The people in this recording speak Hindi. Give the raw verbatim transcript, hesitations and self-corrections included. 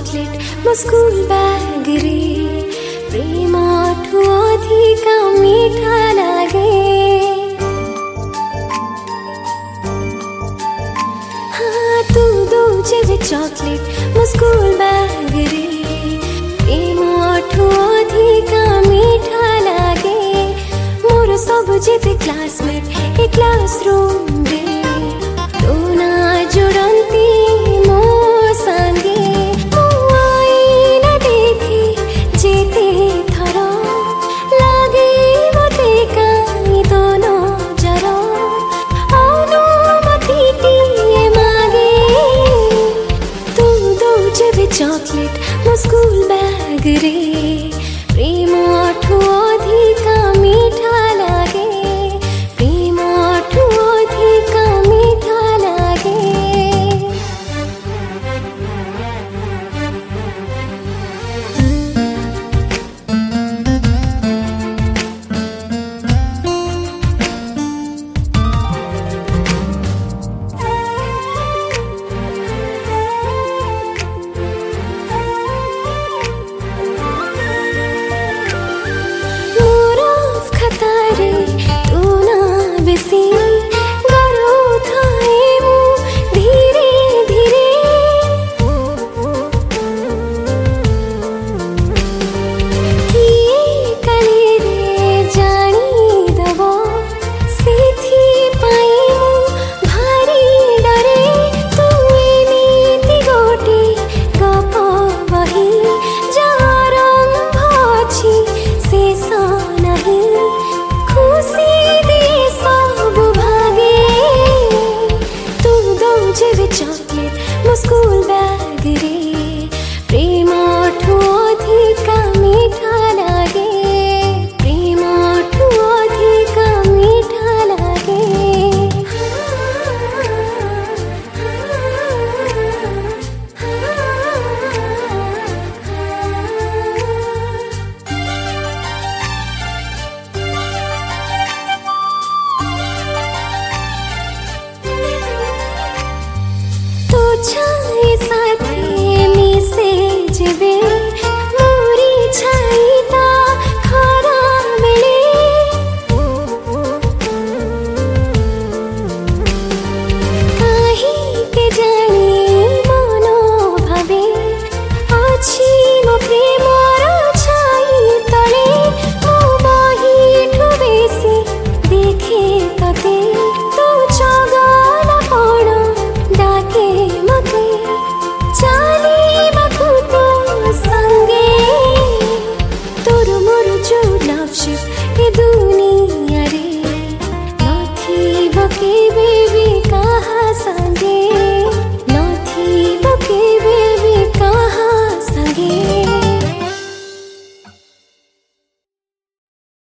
चॉकलेट मो स्कूल बैग रे प्रेम ठु अधिक मीठा लागे हाँ तू दौचे वे चॉकलेट मो स्कूल बैग रे प्रेम ठु अधिक मीठा लागे मोर सब जेते क्लासमेट ए क्लासरूम रे तू ना जुड़ंती मो संगे मो आईना देखी जेते थरो लागे मते काई दोनों जरो अनुमति टिए मागे तू दौचे वे चॉकलेट मो स्कूल बैग रे प्रेम ठु अधिक मीठा लागे प्रेम ठु अधिक मीठा लागे चॉकलेट मो स्कूल बैग रे प्रेम ठु अधिक मीठा लागे प्रेम ठु अधिक मीठा लागे छाई साथी मिसे जेबे मोरी छाई ता खरा मिले काहे के जानी मनो भावे अछि मो प्रेमर छाई तले मो बही ठु बेसी देखे तते तू चगला पड़ डाके चाली बकु तो संगे तोर मोर जो लवशिप ए दुनिया रे नथी बके बेबी कहा संगे